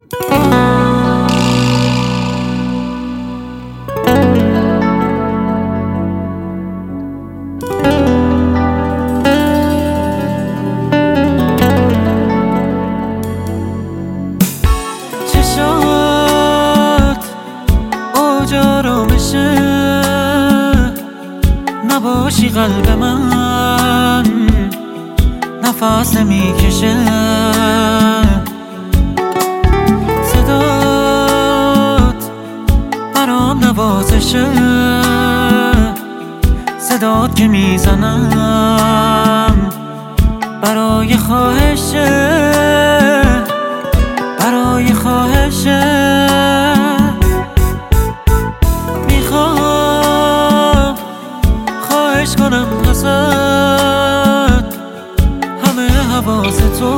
آرامشه نباشی قلب من نفس نمیکشه صدات برام نوازشه صدات که میزنم برای خواهشه برای خواهشه کنم ازت همه حواس تو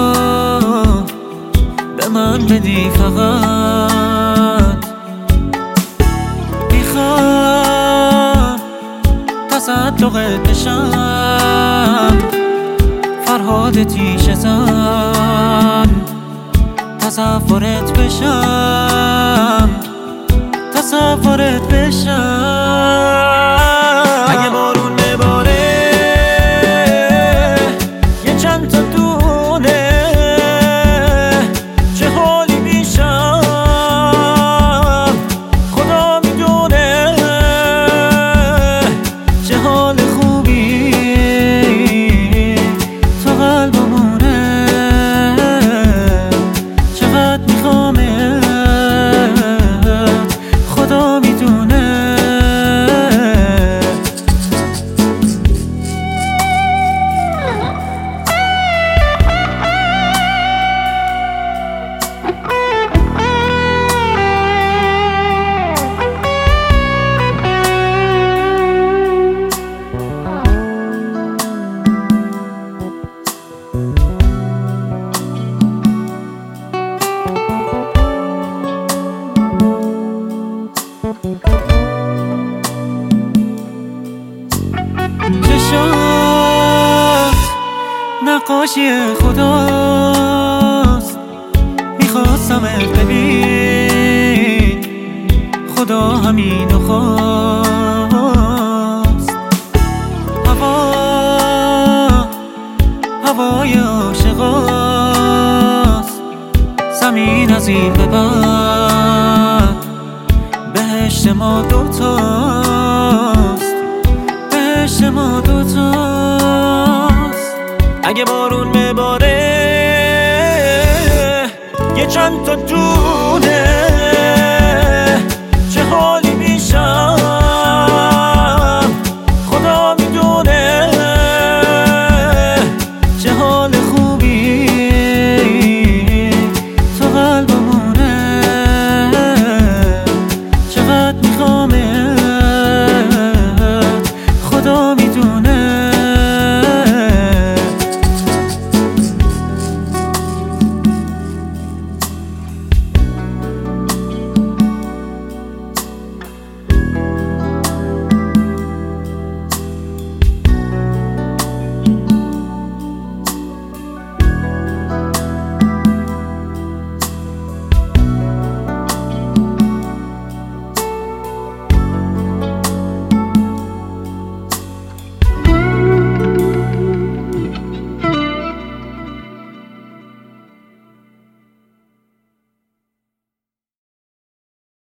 به من بدی فقط میخوام تصدقت بشم فرهاد تیشه زن تصورت بشم تصورت بشم اگه بارون بباره یه چند تا دونه چه حالی میشم خدا میدونه چه حال خوبی تو قلبمونه چقدر میخوامت خدا میدونه چشات نقاشی خداست میخواستمت ببین خدا همینو خواست هوای عاشقاست زمین از این به بعد بهشت ما دوتاست بهشت ما دوتاست اگه بارون بباره یه چند تا دونه